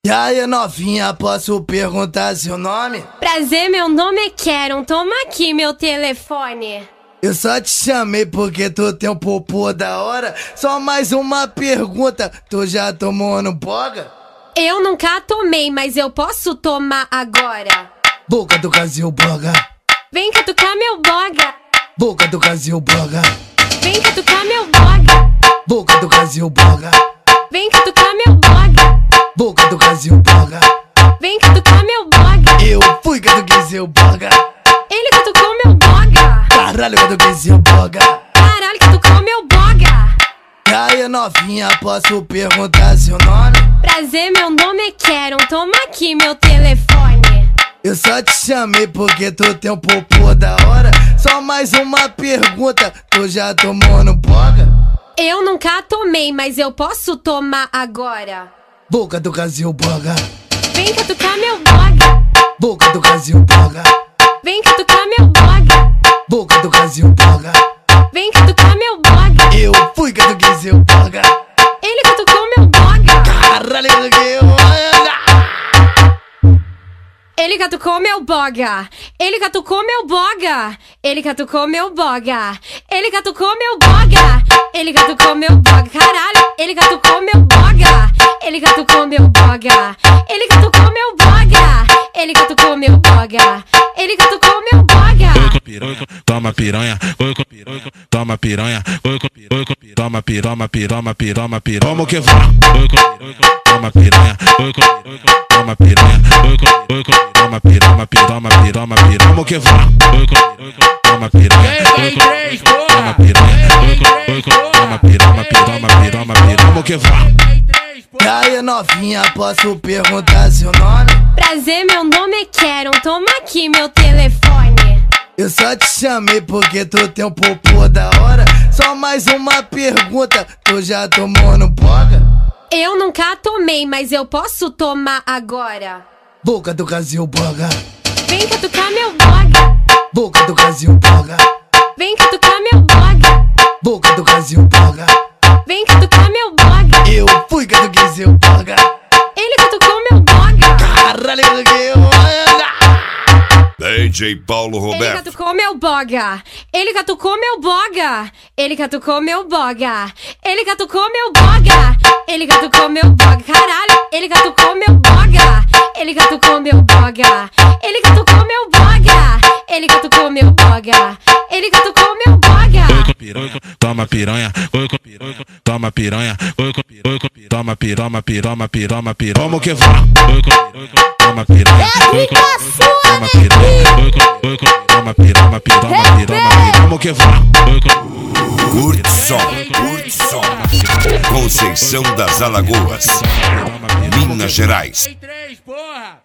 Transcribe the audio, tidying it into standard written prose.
E aí, novinha, posso perguntar seu nome? Prazer, meu nome é Karen, toma aqui meu telefone. Eu só te chamei porque tu tem um popô da hora. Só mais uma pergunta, tu já tomou no boga? Eu nunca tomei, mas eu posso tomar agora. Boca do Brasil boga. Vem catucar meu boga. Boca do Brasil boga. Vem catucar meu boga. Boca do Brasil boga. Vem catucar meu boga. Boca do Brasil boga. Vem catucar meu boga. Eu fui catuquei seu boga. Ele catucou meu boga. Caralho, catuquei seu boga. Caralho, catucou meu boga. E aí, novinha, posso perguntar seu nome? Prazer, meu nome é Karen, toma aqui meu telefone. Eu só te chamei porque tu tem um popô da hora. Só mais uma pergunta, tu já tomou no boga? Eu nunca tomei, mas eu posso tomar agora. Boca do Brasil boga. Vem catucar meu boga. Boca do Brasil boga. Vem catucar meu boga. Boca do Brasil boga. Vem catucar meu boga. Eu fui catuquei seu boga. Ele catucou meu boga. Caralho, catuquei o boga. Ele catucou meu boga. Ele catucou meu boga. Ele catucou meu boga. Ele catucou meu boga. Ele catucou meu boga. Caralho, ele catucou meu boga. Ele catucou meu boga. Ele catucou meu boga. Ele catucou meu boga. Ele catucou meu boga. Toma piranha, toma piranha, toma piranha, como que vai? Toma piranha, toma piranha, toma piranha, como que vai? Toma piranha, toma piranha, toma piranha, como que vai? E aí, novinha, posso perguntar seu nome? Prazer, meu nome é Karen, toma aqui meu telefone. Eu só te chamei porque tu tem um popô da hora. Só mais uma pergunta, tu já tomou no boga? Eu nunca tomei, mas eu posso tomar agora. Boca do Brasil boga. Vem catucar meu boga. Boca do Brasil boga. Vem catucar meu boga. Boca do Brasil boga. Vem catucar meu boga. Eu fui catuquei seu boga. Ele catucou meu boga. Caralho, catuquei o boga. DJ Paulo Ele Roberto. catucou meu boga. Ele catucou meu boga. Ele catucou meu boga. Ele catucou meu boga. Ele catucou meu boga. Caralho, ele catucou meu boga. Ele catucou meu boga. Ele catucou meu boga. Ele catucou meu boga. Ele catucou meu boga. Toma piranha, toma piranha, toma piranha, como que vai? Toma piranha, toma piranha, toma piranha, como que vai? Curte som. Conceição das Alagoas, Minas Gerais. Tem três, porra!